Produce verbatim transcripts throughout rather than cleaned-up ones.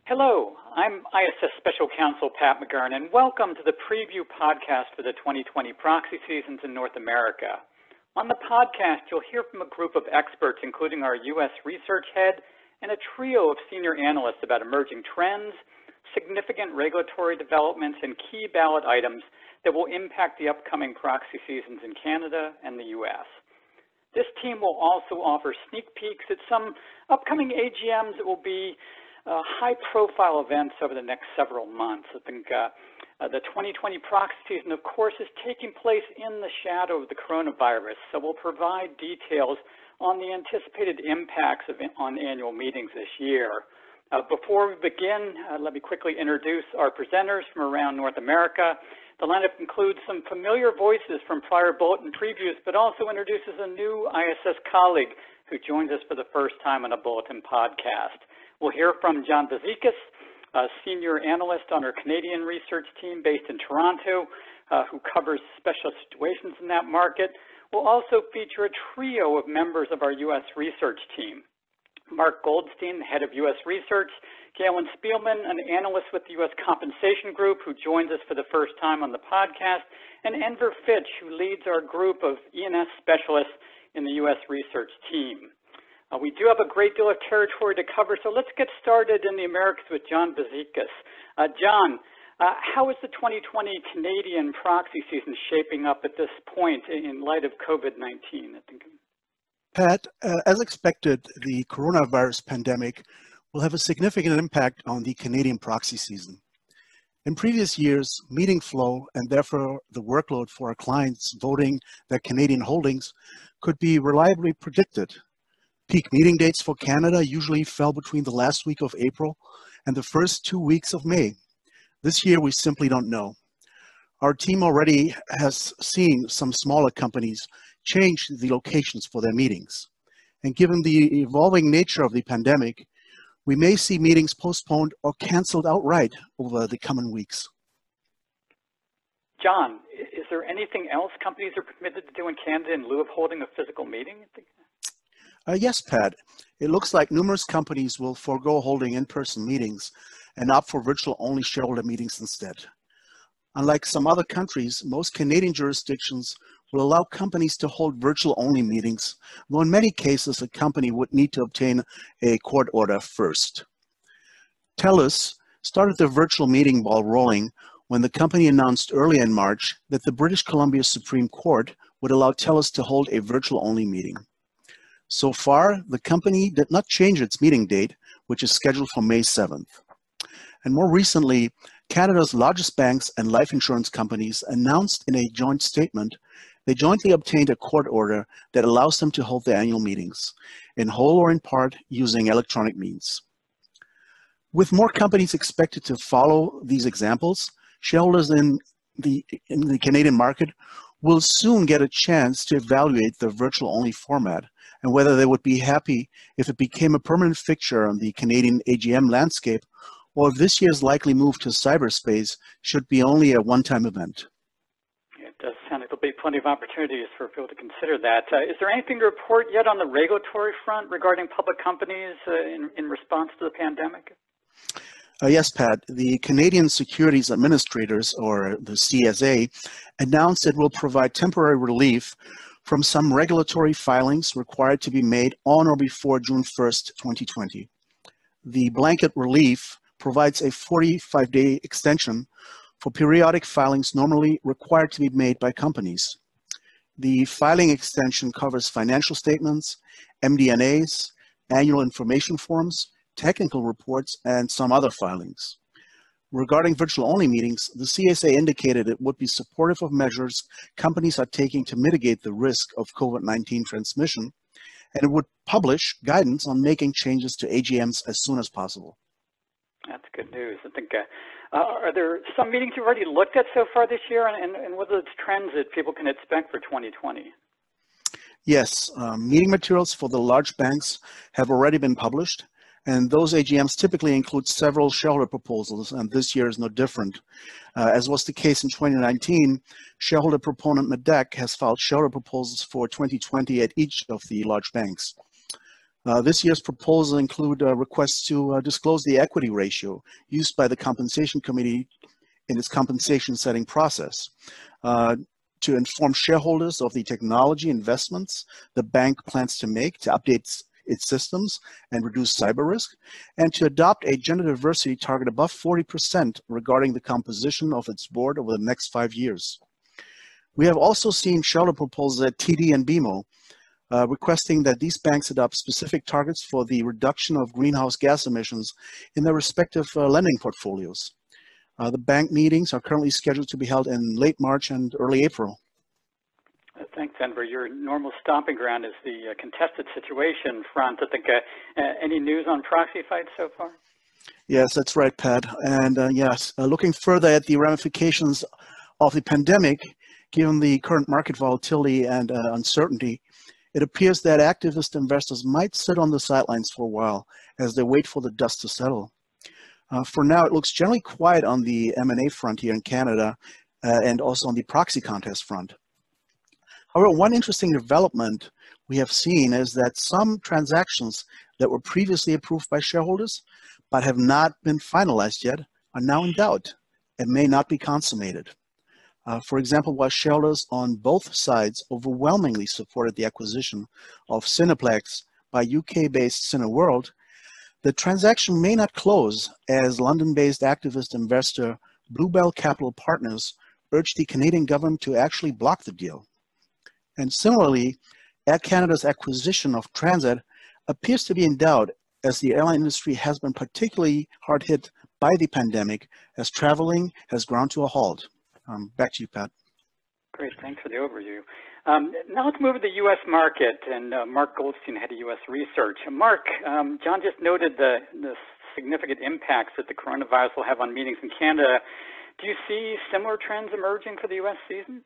Hello, I'm I S S Special Counsel Pat McGurn, and welcome to the preview podcast for the twenty twenty proxy seasons in North America. On the podcast, you'll hear from a group of experts, including our U S research head and a trio of senior analysts about emerging trends, significant regulatory developments, and key ballot items that will impact the upcoming proxy seasons in Canada and the U S. This team will also offer sneak peeks at some upcoming A G Ms that will be Uh, high-profile events over the next several months. I think uh, uh, the twenty twenty proxy season, of course, is taking place in the shadow of the coronavirus, so we'll provide details on the anticipated impacts of, on annual meetings this year. Uh, before we begin, uh, let me quickly introduce our presenters from around North America. The lineup includes some familiar voices from prior bulletin previews, but also introduces a new I S S colleague who joins us for the first time on a bulletin podcast. We'll hear from John Bazikis, a senior analyst on our Canadian research team based in Toronto, uh, who covers special situations in that market. We'll also feature a trio of members of our U S research team. Mark Goldstein, the head of U S research, Galen Spielman, an analyst with the U S Compensation Group, who joins us for the first time on the podcast, and Enver Fitch, who leads our group of E and S specialists in the U S research team. Uh, we do have a great deal of territory to cover, so let's get started in the Americas with John Bazikis. Uh, John, uh, how is the twenty twenty Canadian proxy season shaping up at this point in light of COVID nineteen? I think. Pat, uh, as expected, the coronavirus pandemic will have a significant impact on the Canadian proxy season. In previous years, meeting flow and therefore the workload for our clients voting their Canadian holdings could be reliably predicted. Peak meeting dates for Canada usually fell between the last week of April and the first two weeks of May. This year, we simply don't know. Our team already has seen some smaller companies change the locations for their meetings. And given the evolving nature of the pandemic, we may see meetings postponed or canceled outright over the coming weeks. John, is there anything else companies are permitted to do in Canada in lieu of holding a physical meeting? Uh, yes, Pat. It looks like numerous companies will forego holding in-person meetings and opt for virtual-only shareholder meetings instead. Unlike some other countries, most Canadian jurisdictions will allow companies to hold virtual-only meetings, though in many cases a company would need to obtain a court order first. TELUS started the virtual meeting ball rolling when the company announced early in March that the British Columbia Supreme Court would allow TELUS to hold a virtual-only meeting. So far, the company did not change its meeting date, which is scheduled for May seventh. And more recently, Canada's largest banks and life insurance companies announced in a joint statement they jointly obtained a court order that allows them to hold their annual meetings, in whole or in part, using electronic means. With more companies expected to follow these examples, shareholders in the, in the Canadian market will soon get a chance to evaluate the virtual-only format and whether they would be happy if it became a permanent fixture on the Canadian A G M landscape, or if this year's likely move to cyberspace should be only a one-time event. It does sound like there'll be plenty of opportunities for people to consider that. Uh, is there anything to report yet on the regulatory front regarding public companies uh, in, in response to the pandemic? Uh, yes, Pat. The Canadian Securities Administrators, or the C S A, announced it will provide temporary relief from some regulatory filings required to be made on or before June first, twenty twenty. The blanket relief provides a forty-five day extension for periodic filings normally required to be made by companies. The filing extension covers financial statements, M D N As, annual information forms, technical reports, and some other filings. Regarding virtual-only meetings, the C S A indicated it would be supportive of measures companies are taking to mitigate the risk of COVID nineteen transmission, and it would publish guidance on making changes to A G Ms as soon as possible. That's good news. I think, uh, uh, are there some meetings you've already looked at so far this year, and, and, and what are the trends that people can expect for twenty twenty? Yes, um, meeting materials for the large banks have already been published, and those A G Ms typically include several shareholder proposals, and this year is no different. Uh, as was the case in twenty nineteen, shareholder proponent MÉDAC has filed shareholder proposals for twenty twenty at each of the large banks. Uh, this year's proposals include uh, requests to uh, disclose the equity ratio used by the Compensation Committee in its compensation setting process, uh, to inform shareholders of the technology investments the bank plans to make to update its systems and reduce cyber risk, and to adopt a gender diversity target above forty percent regarding the composition of its board over the next five years. We have also seen shareholder proposals at T D and B M O uh, requesting that these banks adopt specific targets for the reduction of greenhouse gas emissions in their respective uh, lending portfolios. Uh, the bank meetings are currently scheduled to be held in late March and early April. Uh, thanks, Enver. Your normal stomping ground is the uh, contested situation front. I think uh, uh, any news on proxy fights so far? Yes, that's right, Pat. And uh, yes, uh, looking further at the ramifications of the pandemic, given the current market volatility and uh, uncertainty, it appears that activist investors might sit on the sidelines for a while as they wait for the dust to settle. Uh, for now, it looks generally quiet on the M and A front here in Canada uh, and also on the proxy contest front. However, one interesting development we have seen is that some transactions that were previously approved by shareholders but have not been finalized yet are now in doubt and may not be consummated. Uh, for example, while shareholders on both sides overwhelmingly supported the acquisition of Cineplex by U K-based Cineworld, the transaction may not close as London-based activist investor Bluebell Capital Partners urged the Canadian government to actually block the deal. And similarly, Air Canada's acquisition of Transat appears to be in doubt as the airline industry has been particularly hard hit by the pandemic as traveling has ground to a halt. Um, back to you, Pat. Great, thanks for the overview. Um, now let's move to the U S market, and uh, Mark Goldstein, head of U S research. Mark, um, John just noted the, the significant impacts that the coronavirus will have on meetings in Canada. Do you see similar trends emerging for the U S season?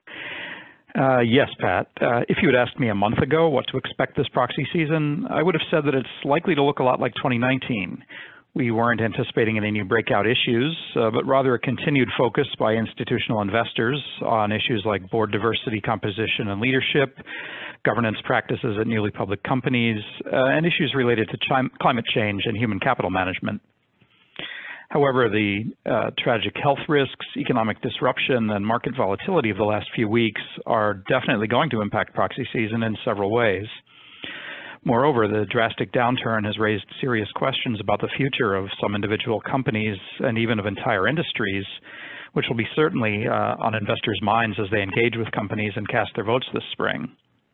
Uh, yes, Pat. Uh, if you had asked me a month ago what to expect this proxy season, I would have said that it's likely to look a lot like twenty nineteen. We weren't anticipating any new breakout issues, uh, but rather a continued focus by institutional investors on issues like board diversity, composition, and leadership, governance practices at newly public companies, uh, and issues related to ch climate change and human capital management. However, the uh, tragic health risks, economic disruption, and market volatility of the last few weeks are definitely going to impact proxy season in several ways. Moreover, the drastic downturn has raised serious questions about the future of some individual companies and even of entire industries, which will be certainly uh, on investors' minds as they engage with companies and cast their votes this spring.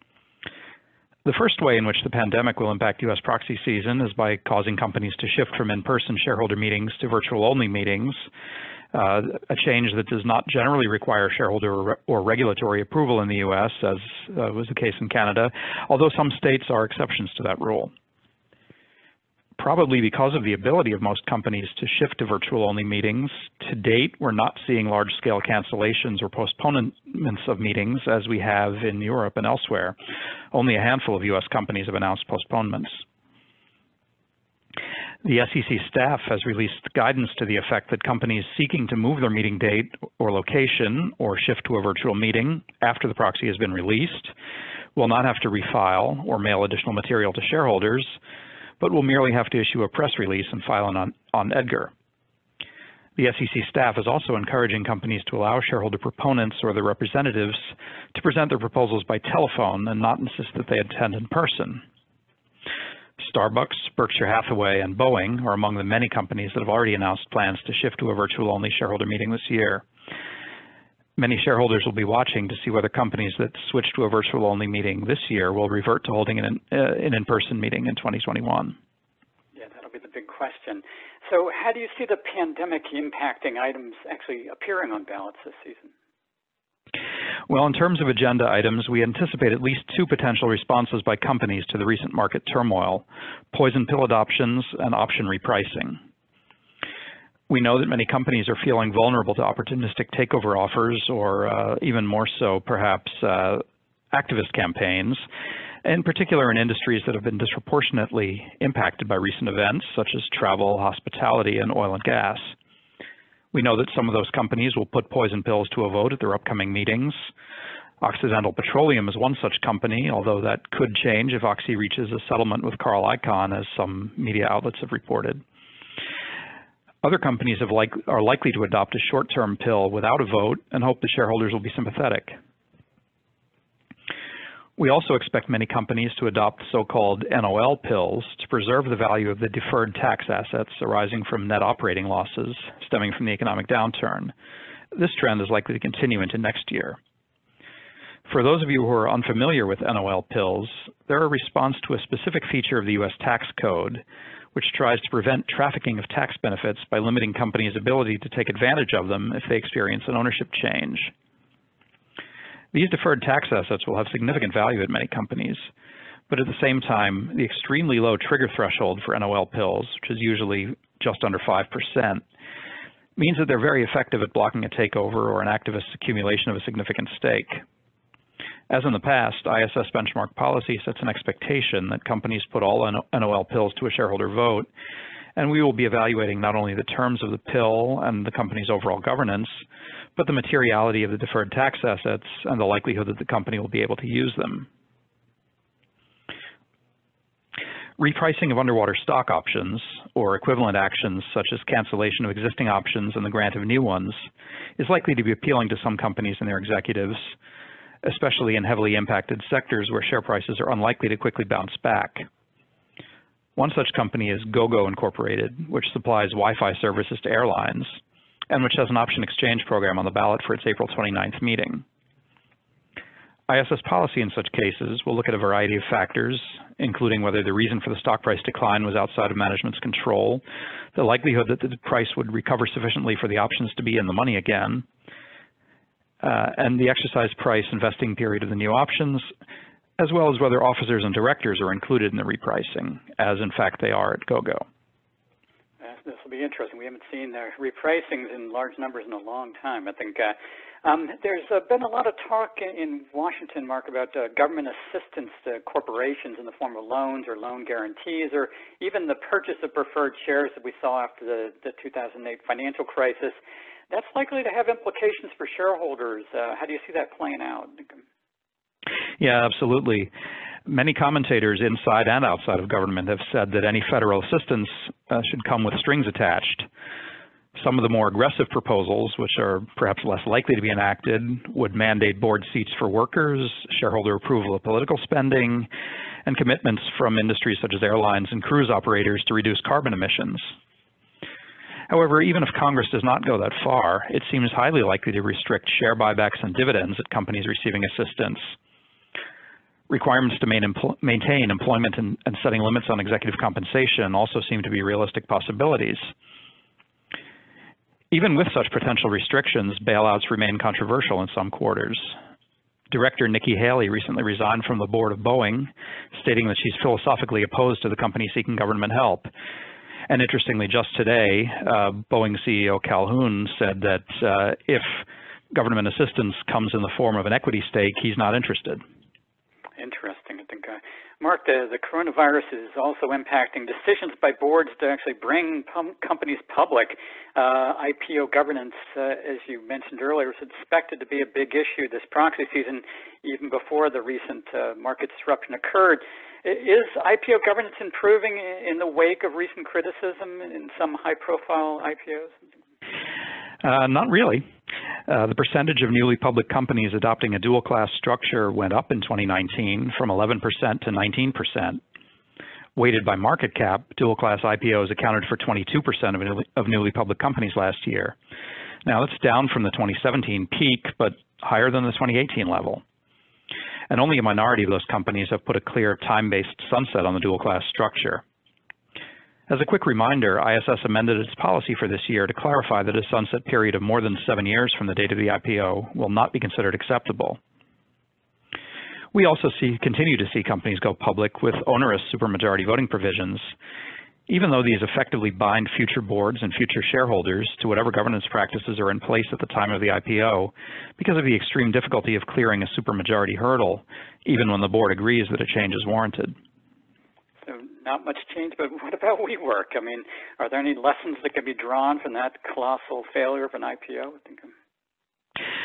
The first way in which the pandemic will impact U S proxy season is by causing companies to shift from in-person shareholder meetings to virtual-only meetings, uh, a change that does not generally require shareholder or, or regulatory approval in the U S, as uh, was the case in Canada, although some states are exceptions to that rule. Probably because of the ability of most companies to shift to virtual-only meetings, to date, we're not seeing large-scale cancellations or postponements of meetings as we have in Europe and elsewhere. Only a handful of U S companies have announced postponements. The S E C staff has released guidance to the effect that companies seeking to move their meeting date or location or shift to a virtual meeting after the proxy has been released will not have to refile or mail additional material to shareholders, but will merely have to issue a press release and file it on, on EDGAR. The S E C staff is also encouraging companies to allow shareholder proponents or their representatives to present their proposals by telephone and not insist that they attend in person. Starbucks, Berkshire Hathaway, and Boeing are among the many companies that have already announced plans to shift to a virtual-only shareholder meeting this year. Many shareholders will be watching to see whether companies that switch to a virtual-only meeting this year will revert to holding an uh, in-person meeting in twenty twenty-one. Yeah, that'll be the big question. So how do you see the pandemic impacting items actually appearing on ballots this season? Well, in terms of agenda items, we anticipate at least two potential responses by companies to the recent market turmoil: poison pill adoptions and option repricing. We know that many companies are feeling vulnerable to opportunistic takeover offers, or uh, even more so, perhaps, uh, activist campaigns, in particular in industries that have been disproportionately impacted by recent events, such as travel, hospitality, and oil and gas. We know that some of those companies will put poison pills to a vote at their upcoming meetings. Occidental Petroleum is one such company, although that could change if Oxy reaches a settlement with Carl Icahn, as some media outlets have reported. Other companies have like, are likely to adopt a short-term pill without a vote and hope the shareholders will be sympathetic. We also expect many companies to adopt so-called N O L pills to preserve the value of the deferred tax assets arising from net operating losses stemming from the economic downturn. This trend is likely to continue into next year. For those of you who are unfamiliar with N O L pills, they're a response to a specific feature of the U S tax code, which tries to prevent trafficking of tax benefits by limiting companies' ability to take advantage of them if they experience an ownership change. These deferred tax assets will have significant value at many companies, but at the same time, the extremely low trigger threshold for N O L pills, which is usually just under five percent, means that they're very effective at blocking a takeover or an activist's accumulation of a significant stake. As in the past, I S S benchmark policy sets an expectation that companies put all N O L pills to a shareholder vote, and we will be evaluating not only the terms of the pill and the company's overall governance, but the materiality of the deferred tax assets and the likelihood that the company will be able to use them. Repricing of underwater stock options, or equivalent actions such as cancellation of existing options and the grant of new ones, is likely to be appealing to some companies and their executives, especially in heavily impacted sectors where share prices are unlikely to quickly bounce back. One such company is Gogo Incorporated, which supplies Wi-Fi services to airlines, and which has an option exchange program on the ballot for its April twenty-ninth meeting. I S S policy in such cases will look at a variety of factors, including whether the reason for the stock price decline was outside of management's control, the likelihood that the price would recover sufficiently for the options to be in the money again, uh, and the exercise price and vesting period of the new options, as well as whether officers and directors are included in the repricing, as in fact they are at Gogo. This will be interesting. We haven't seen their repricings in large numbers in a long time. I think uh, um, there's uh, been a lot of talk in Washington, Mark, about uh, government assistance to corporations in the form of loans or loan guarantees, or even the purchase of preferred shares that we saw after the, the two thousand eight financial crisis. That's likely to have implications for shareholders. Uh, how do you see that playing out? Yeah, absolutely. Many commentators inside and outside of government have said that any federal assistance uh, should come with strings attached. Some of the more aggressive proposals, which are perhaps less likely to be enacted, would mandate board seats for workers, shareholder approval of political spending, and commitments from industries such as airlines and cruise operators to reduce carbon emissions. However, even if Congress does not go that far, it seems highly likely to restrict share buybacks and dividends at companies receiving assistance. Requirements to maintain employment and, and setting limits on executive compensation also seem to be realistic possibilities. Even with such potential restrictions, bailouts remain controversial in some quarters. Director Nikki Haley recently resigned from the board of Boeing, stating that she's philosophically opposed to the company seeking government help. And interestingly, just today, uh, Boeing C E O Calhoun said that uh, if government assistance comes in the form of an equity stake, he's not interested. Interesting. I think, uh, Mark, the, the coronavirus is also impacting decisions by boards to actually bring companies public. Uh, I P O governance, uh, as you mentioned earlier, is expected to be a big issue this proxy season, even before the recent uh, market disruption occurred. Is I P O governance improving in the wake of recent criticism in some high-profile I P Os? Uh, not really. Uh, the percentage of newly public companies adopting a dual-class structure went up in twenty nineteen from eleven percent to nineteen percent. Weighted by market cap, dual-class I P Os accounted for twenty-two percent of newly, of newly public companies last year. Now, that's down from the twenty seventeen peak, but higher than the twenty eighteen level. And only a minority of those companies have put a clear time-based sunset on the dual-class structure. As a quick reminder, I S S amended its policy for this year to clarify that a sunset period of more than seven years from the date of the I P O will not be considered acceptable. We also see, continue to see companies go public with onerous supermajority voting provisions, even though these effectively bind future boards and future shareholders to whatever governance practices are in place at the time of the I P O because of the extreme difficulty of clearing a supermajority hurdle, even when the board agrees that a change is warranted. So not much change, but what about WeWork? I mean, are there any lessons that can be drawn from that colossal failure of an I P O? I think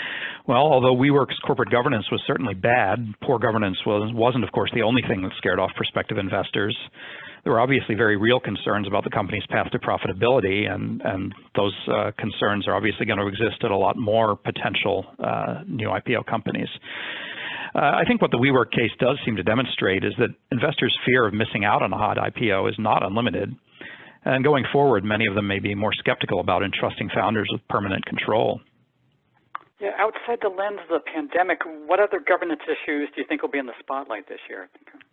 Well, although WeWork's corporate governance was certainly bad, poor governance was, wasn't, of course, the only thing that scared off prospective investors. There were obviously very real concerns about the company's path to profitability, and, and those uh, concerns are obviously going to exist at a lot more potential uh, new I P O companies. Uh, I think what the WeWork case does seem to demonstrate is that investors' fear of missing out on a hot I P O is not unlimited. And going forward, many of them may be more skeptical about entrusting founders with permanent control. Yeah, outside the lens of the pandemic, what other governance issues do you think will be in the spotlight this year?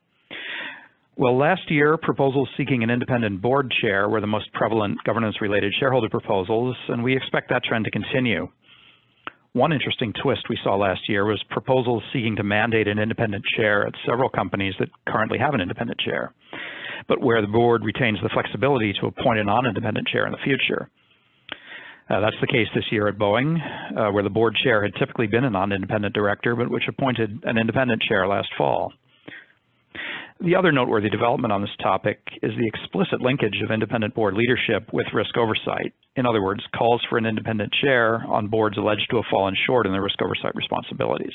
Well, last year, proposals seeking an independent board chair were the most prevalent governance-related shareholder proposals, and we expect that trend to continue. One interesting twist we saw last year was proposals seeking to mandate an independent chair at several companies that currently have an independent chair, but where the board retains the flexibility to appoint a non-independent chair in the future. Uh, that's the case this year at Boeing, uh, where the board chair had typically been a non-independent director, but which appointed an independent chair last fall. The other noteworthy development on this topic is the explicit linkage of independent board leadership with risk oversight. In other words, calls for an independent chair on boards alleged to have fallen short in their risk oversight responsibilities.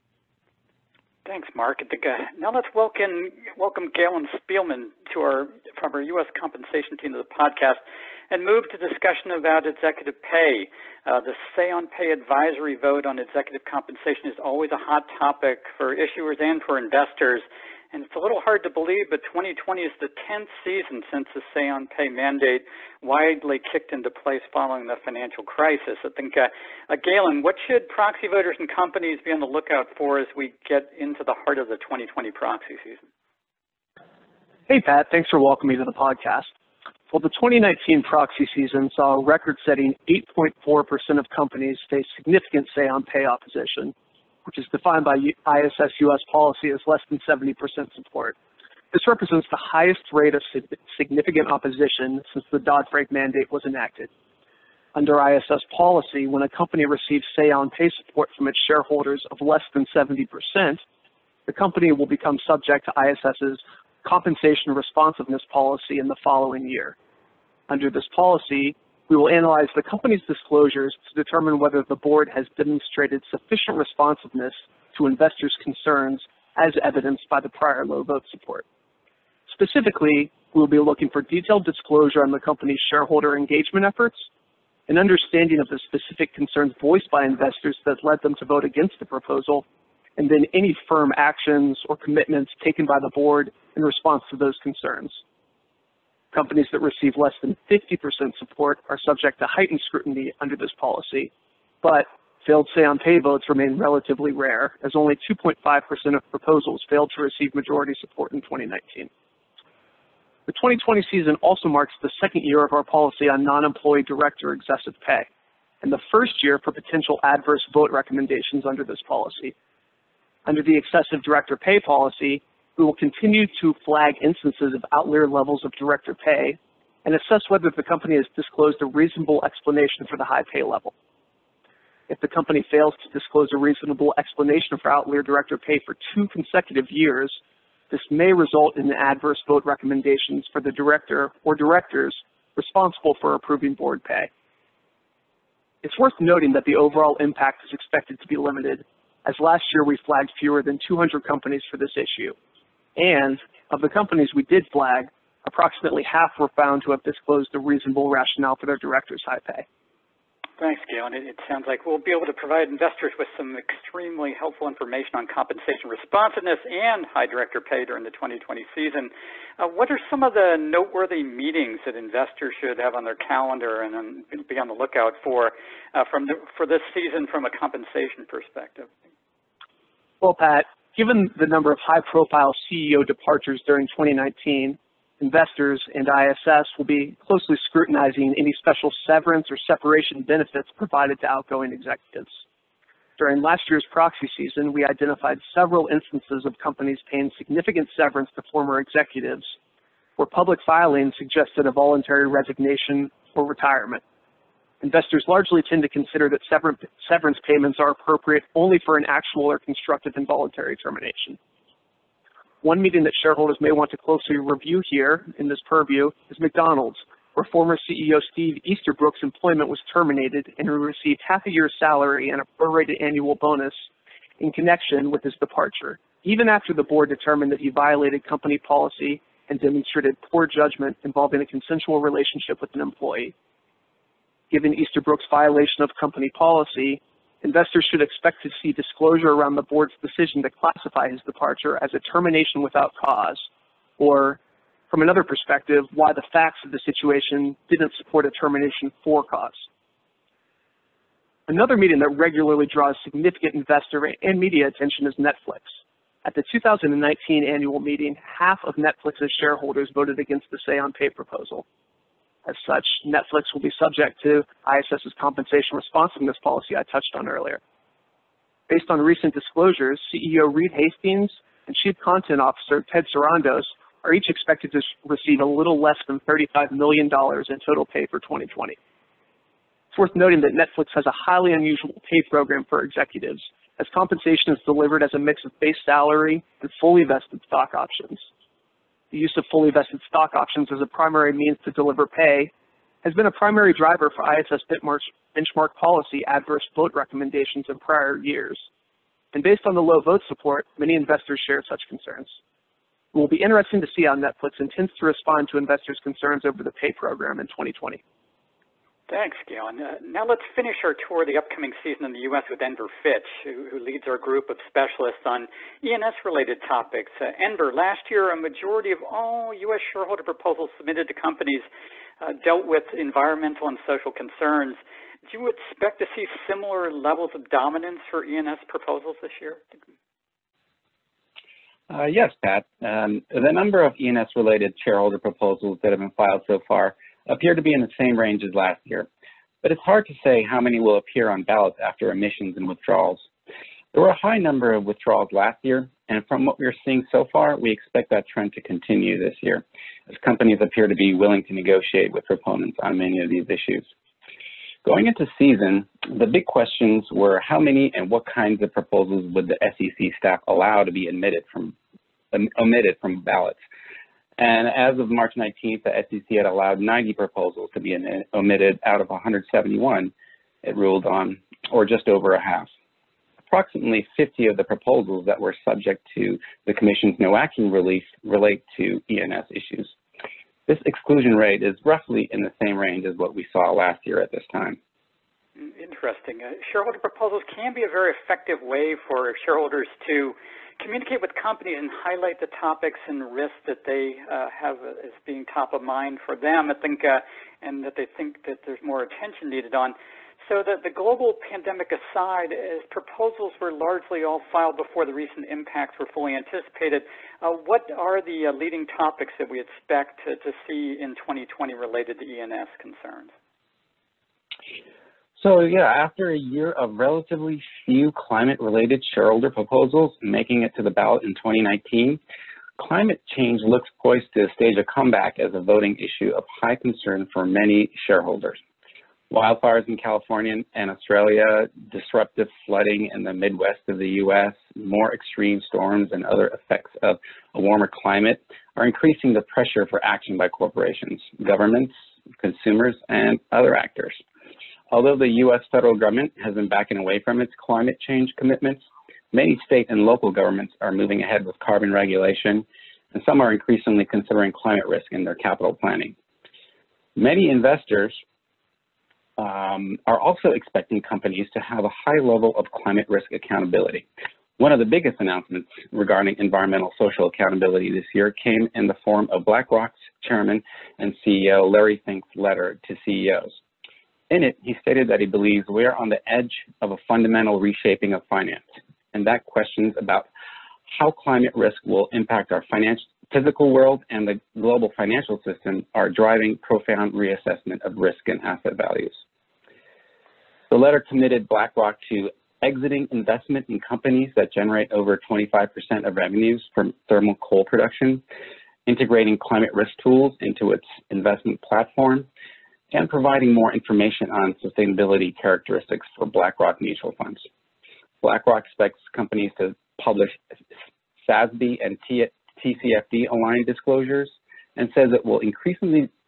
Thanks, Mark. I think, uh, now let's welcome, welcome Galen Spielman to our, from our U S compensation team to the podcast and move to discussion about executive pay. Uh, the Say on Pay advisory vote on executive compensation is always a hot topic for issuers and for investors. And it's a little hard to believe, but twenty twenty is the tenth season since the Say on Pay mandate widely kicked into place following the financial crisis. I think, uh, uh, Galen, what should proxy voters and companies be on the lookout for as we get into the heart of the twenty twenty proxy season? Hey, Pat. Thanks for welcoming me to the podcast. Well, the twenty nineteen proxy season saw a record-setting eight point four percent of companies face significant Say on Pay opposition, which is defined by I S S U S policy as less than seventy percent support. This represents the highest rate of significant opposition since the Dodd-Frank mandate was enacted. Under I S S policy, when a company receives Say on Pay support from its shareholders of less than seventy percent, the company will become subject to ISS's compensation responsiveness policy in the following year. Under this policy, we will analyze the company's disclosures to determine whether the board has demonstrated sufficient responsiveness to investors' concerns as evidenced by the prior low vote support. Specifically, we will be looking for detailed disclosure on the company's shareholder engagement efforts, an understanding of the specific concerns voiced by investors that led them to vote against the proposal, and then any firm actions or commitments taken by the board in response to those concerns. Companies that receive less than fifty percent support are subject to heightened scrutiny under this policy, but failed Say on Pay votes remain relatively rare, as only two point five percent of proposals failed to receive majority support in twenty nineteen. The twenty twenty season also marks the second year of our policy on non-employee director excessive pay, and the first year for potential adverse vote recommendations under this policy. Under the excessive director pay policy, we will continue to flag instances of outlier levels of director pay and assess whether the company has disclosed a reasonable explanation for the high pay level. If the company fails to disclose a reasonable explanation for outlier director pay for two consecutive years, this may result in adverse vote recommendations for the director or directors responsible for approving board pay. It's worth noting that the overall impact is expected to be limited, as last year we flagged fewer than two hundred companies for this issue. And of the companies we did flag, approximately half were found to have disclosed a reasonable rationale for their directors' high pay. Thanks, Galen. It, it sounds like we'll be able to provide investors with some extremely helpful information on compensation responsiveness and high director pay during the twenty twenty season. Uh, what are some of the noteworthy meetings that investors should have on their calendar and um, be on the lookout for uh, from the, for this season from a compensation perspective? Well, Pat, given the number of high-profile C E O departures during twenty nineteen, investors and I S S will be closely scrutinizing any special severance or separation benefits provided to outgoing executives. During last year's proxy season, we identified several instances of companies paying significant severance to former executives, where public filings suggested a voluntary resignation or retirement. Investors largely tend to consider that severance payments are appropriate only for an actual or constructive involuntary termination. One meeting that shareholders may want to closely review here in this purview is McDonald's, where former C E O Steve Easterbrook's employment was terminated and he received half a year's salary and a prorated annual bonus in connection with his departure, even after the board determined that he violated company policy and demonstrated poor judgment involving a consensual relationship with an employee. Given Easterbrook's violation of company policy, investors should expect to see disclosure around the board's decision to classify his departure as a termination without cause, or, from another perspective, why the facts of the situation didn't support a termination for cause. Another meeting that regularly draws significant investor and media attention is Netflix. At the two thousand nineteen annual meeting, half of Netflix's shareholders voted against the say-on-pay proposal. As such, Netflix will be subject to ISS's compensation responsiveness policy I touched on earlier. Based on recent disclosures, C E O Reed Hastings and Chief Content Officer Ted Sarandos are each expected to receive a little less than thirty-five million dollars in total pay for twenty twenty. It's worth noting that Netflix has a highly unusual pay program for executives, as compensation is delivered as a mix of base salary and fully vested stock options. The use of fully vested stock options as a primary means to deliver pay has been a primary driver for I S S benchmark policy adverse vote recommendations in prior years. And based on the low vote support, many investors share such concerns. It will be interesting to see how Netflix intends to respond to investors' concerns over the pay program in twenty twenty. Thanks, Galen. Uh, now let's finish our tour of the upcoming season in the U S with Enver Fitch, who, who leads our group of specialists on E N S-related topics. Uh, Enver, last year, a majority of all U S shareholder proposals submitted to companies uh, dealt with environmental and social concerns. Do you expect to see similar levels of dominance for E N S proposals this year? Uh, yes, Pat. Um, the number of E N S-related shareholder proposals that have been filed so far appear to be in the same range as last year, but it's hard to say how many will appear on ballots after emissions and withdrawals. There were a high number of withdrawals last year, and from what we're seeing so far, we expect that trend to continue this year, as companies appear to be willing to negotiate with proponents on many of these issues. Going into season, the big questions were how many and what kinds of proposals would the S E C staff allow to be omitted from, um, omitted from ballots. And as of March nineteenth, the S E C had allowed ninety proposals to be omitted out of one hundred seventy-one it ruled on, or just over a half. Approximately fifty of the proposals that were subject to the Commission's no action relief relate to E N S issues. This exclusion rate is roughly in the same range as what we saw last year at this time. Interesting. Uh, shareholder proposals can be a very effective way for shareholders to communicate with companies and highlight the topics and risks that they uh, have as being top of mind for them, I think, uh, and that they think that there's more attention needed on. So that the global pandemic aside, as proposals were largely all filed before the recent impacts were fully anticipated, uh, what are the uh, leading topics that we expect to, to see in twenty twenty related to E N S concerns? So yeah, after a year of relatively few climate-related shareholder proposals making it to the ballot in twenty nineteen, climate change looks poised to stage a comeback as a voting issue of high concern for many shareholders. Wildfires in California and Australia, disruptive flooding in the Midwest of the U S, more extreme storms and other effects of a warmer climate are increasing the pressure for action by corporations, governments, consumers, and other actors. Although the U S federal government has been backing away from its climate change commitments, many state and local governments are moving ahead with carbon regulation, and some are increasingly considering climate risk in their capital planning. Many investors um, are also expecting companies to have a high level of climate risk accountability. One of the biggest announcements regarding environmental social accountability this year came in the form of BlackRock's chairman and C E O Larry Fink's letter to C E Os. In it, he stated that he believes we are on the edge of a fundamental reshaping of finance, and that questions about how climate risk will impact our financial, physical world and the global financial system are driving profound reassessment of risk and asset values. The letter committed BlackRock to exiting investment in companies that generate over twenty-five percent of revenues from thermal coal production, integrating climate risk tools into its investment platform, and providing more information on sustainability characteristics for BlackRock mutual funds. BlackRock expects companies to publish S A S B and T C F D aligned disclosures and says it will increasingly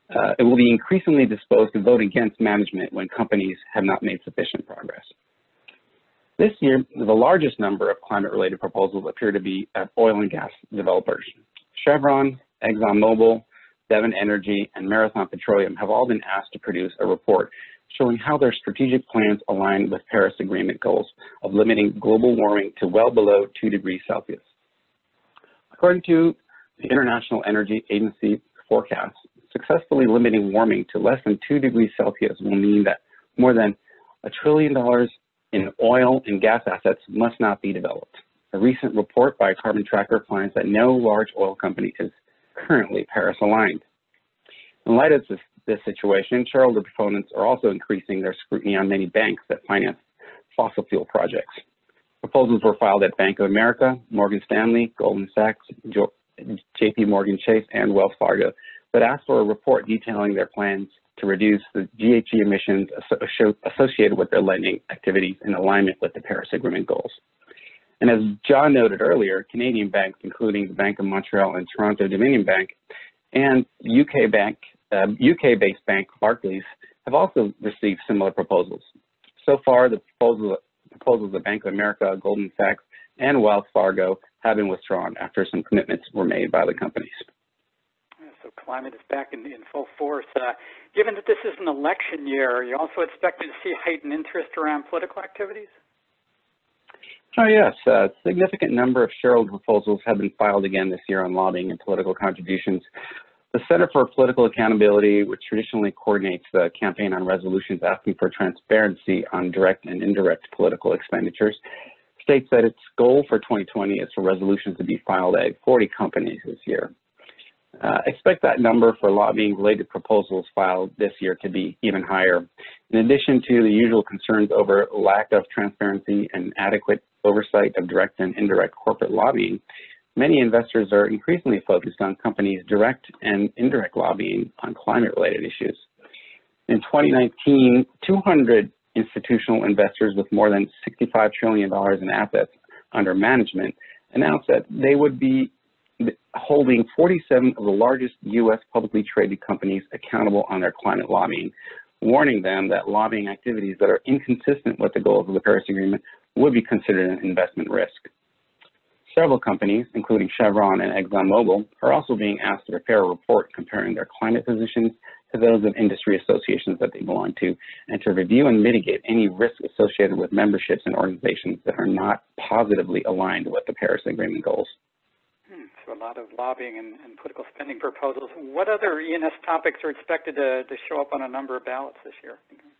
uh, it will be increasingly disposed to vote against management when companies have not made sufficient progress. This year, the largest number of climate-related proposals appear to be at oil and gas developers. Chevron, ExxonMobil, Devon Energy, and Marathon Petroleum have all been asked to produce a report showing how their strategic plans align with Paris Agreement goals of limiting global warming to well below two degrees Celsius. According to the International Energy Agency forecasts, successfully limiting warming to less than two degrees Celsius will mean that more than a trillion dollars in oil and gas assets must not be developed. A recent report by Carbon Tracker finds that no large oil company is currently Paris aligned. In light of this, this situation, shareholder proponents are also increasing their scrutiny on many banks that finance fossil fuel projects. Proposals were filed at Bank of America, Morgan Stanley, Goldman Sachs, J P Morgan Chase, and Wells Fargo that asked for a report detailing their plans to reduce the G H G emissions associated with their lending activities in alignment with the Paris Agreement goals. And as John noted earlier, Canadian banks, including the Bank of Montreal and Toronto Dominion Bank, and U K bank, uh, U K-based bank Barclays have also received similar proposals. So far, the proposal, proposals of Bank of America, Goldman Sachs, and Wells Fargo have been withdrawn after some commitments were made by the companies. So climate is back in, in full force. Uh, given that this is an election year, are you also expected to see heightened interest around political activities? Oh, yes. A significant number of shareholder proposals have been filed again this year on lobbying and political contributions. The Center for Political Accountability, which traditionally coordinates the campaign on resolutions asking for transparency on direct and indirect political expenditures, states that its goal for twenty twenty is for resolutions to be filed at forty companies this year. Uh, expect that number for lobbying-related proposals filed this year to be even higher. In addition to the usual concerns over lack of transparency and adequate oversight of direct and indirect corporate lobbying, many investors are increasingly focused on companies' direct and indirect lobbying on climate-related issues. In twenty nineteen, two hundred institutional investors with more than sixty-five trillion dollars in assets under management announced that they would be holding forty-seven of the largest U S publicly traded companies accountable on their climate lobbying, warning them that lobbying activities that are inconsistent with the goals of the Paris Agreement would be considered an investment risk. Several companies, including Chevron and ExxonMobil, are also being asked to prepare a report comparing their climate positions to those of industry associations that they belong to, and to review and mitigate any risks associated with memberships and organizations that are not positively aligned with the Paris Agreement goals. Hmm, so a lot of lobbying and, and political spending proposals. What other E and S topics are expected to, to show up on a number of ballots this year?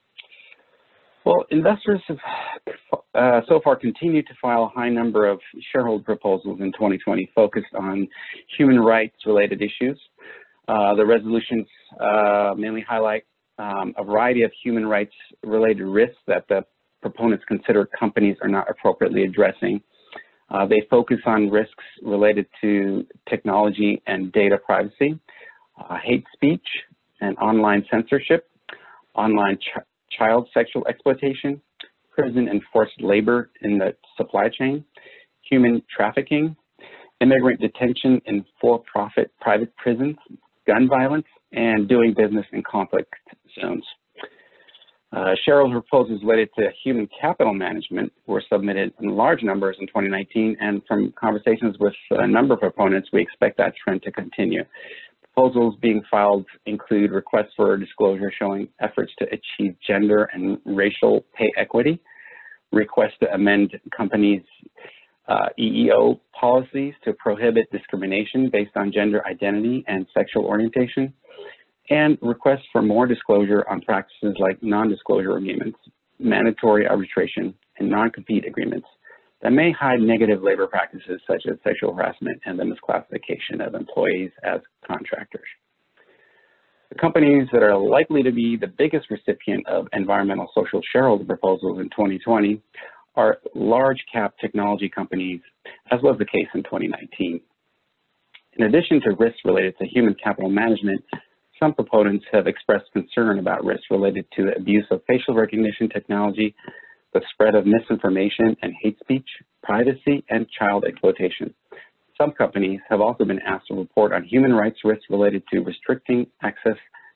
Well, investors have uh, so far continued to file a high number of shareholder proposals in twenty twenty focused on human rights-related issues. Uh, the resolutions uh, mainly highlight um, a variety of human rights-related risks that the proponents consider companies are not appropriately addressing. Uh, they focus on risks related to technology and data privacy, uh, hate speech and online censorship, online ch child sexual exploitation, prison and forced labor in the supply chain, human trafficking, immigrant detention in for-profit private prisons, gun violence, and doing business in conflict zones. Uh, shareholder proposals related to human capital management were submitted in large numbers in twenty nineteen, and from conversations with a number of proponents, we expect that trend to continue. Proposals being filed include requests for disclosure showing efforts to achieve gender and racial pay equity, requests to amend companies' uh, E E O policies to prohibit discrimination based on gender identity and sexual orientation, and requests for more disclosure on practices like non-disclosure agreements, mandatory arbitration, and non-compete agreements that may hide negative labor practices such as sexual harassment and the misclassification of employees as contractors. The companies that are likely to be the biggest recipient of environmental social shareholder proposals in twenty twenty are large cap technology companies, as was the case in twenty nineteen. In addition to risks related to human capital management, some proponents have expressed concern about risks related to the abuse of facial recognition technology, the spread of misinformation and hate speech, privacy, and child exploitation. Some companies have also been asked to report on human rights risks related to restricting access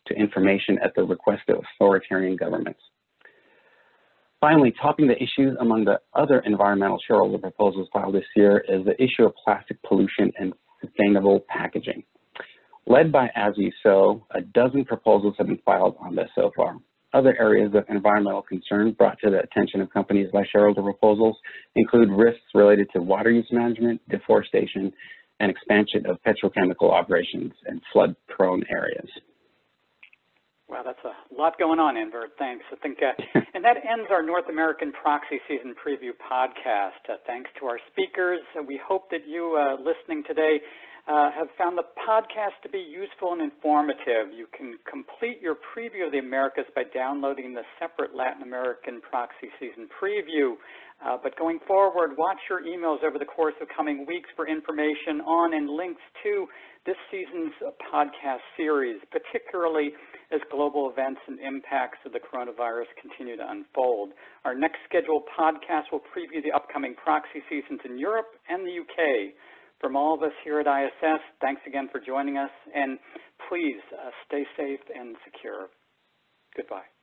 to information at the request of authoritarian governments. Finally, topping the issues among the other environmental shareholder proposals filed this year is the issue of plastic pollution and sustainable packaging. Led by As You Sow, a dozen proposals have been filed on this so far. Other areas of environmental concern brought to the attention of companies by shareholder proposals include risks related to water use management, deforestation, and expansion of petrochemical operations in flood-prone areas. Wow, that's a lot going on, Enver. Thanks. I think, uh, and that ends our North American Proxy Season Preview podcast. Uh, thanks to our speakers. Uh, we hope that you uh, listening today uh, have found the podcast to be useful and informative. You can complete your preview of the Americas by downloading the separate Latin American Proxy Season Preview. Uh, but going forward, watch your emails over the course of coming weeks for information on and links to this season's podcast series, particularly as global events and impacts of the coronavirus continue to unfold. Our next scheduled podcast will preview the upcoming proxy seasons in Europe and the U K. From all of us here at I S S, thanks again for joining us, and please uh, stay safe and secure. Goodbye.